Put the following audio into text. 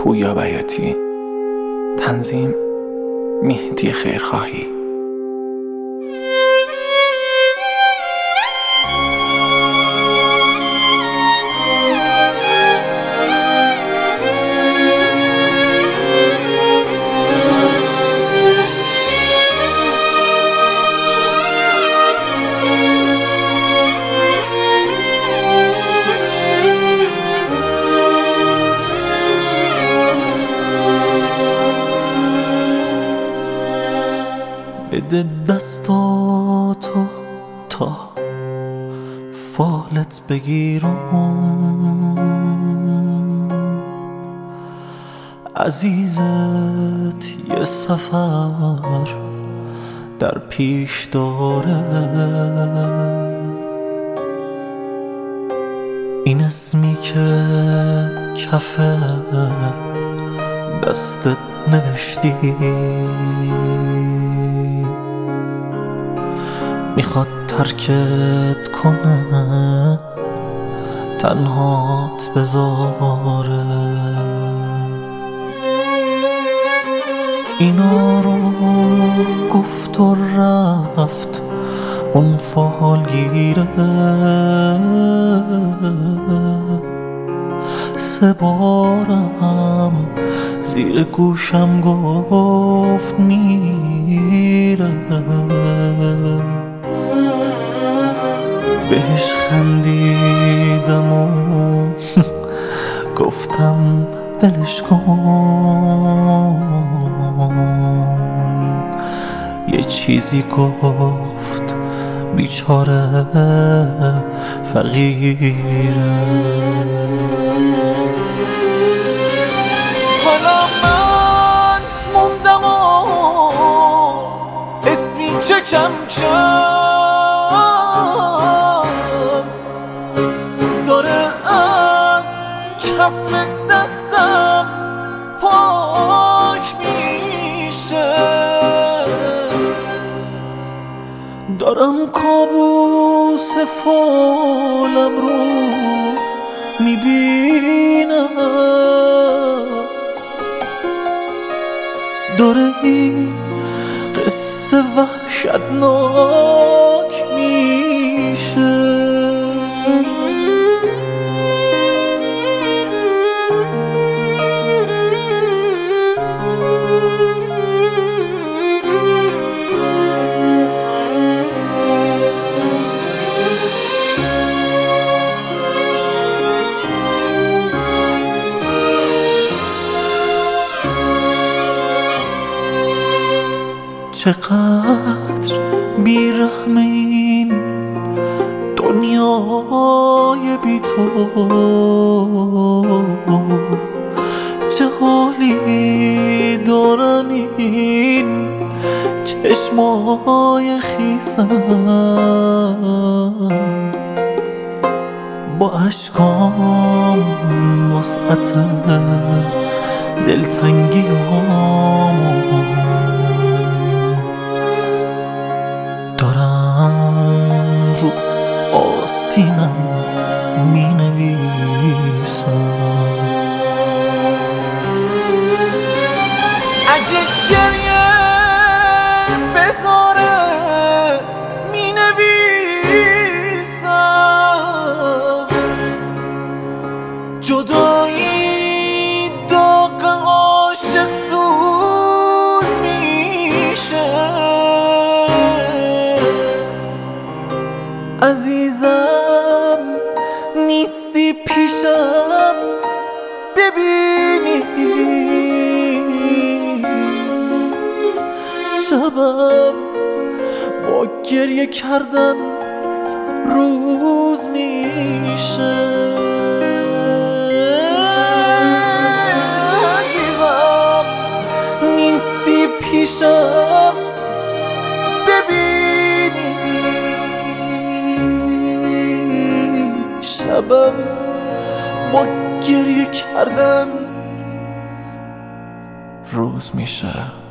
پویا بیاتی. تنظیم مهدی خیرخواهی. بده دستاتو تا فالت بگیرم، عزیزت یه سفر در پیش داره. این اسمی که کف دستت نوشتی میخواد ترکت کنه، تنهات بذاره. اینا رو گفت و رفت اون فالگیره، 3 بارم زیر گوشم گفت میره. بهش خندیدم و گفتم ولش کن. یه چیزی گفت بیچاره فقیره. حالا من موندم و اسمی که کم داره از کف دستم پاک میشه. دارم کابوس فالم رو میبینم، داره این قصه وحشتناک میشه. چقدر بیرحم این دنیای بی تو، چه حالی دارن این چشمای خیسم. با اشکام وسعت دلتنگیام دارم رو آستینم می نویسم. اگه گریه بذاره می نویسم. جدایی داغ عاشق سوز میشه. عزیزم نیستی پیشم ببینی، شبم با گریه کردن روز میشه. عزیزم نیستی پیشم ببینی، شبم با گریه کردن روز میشه.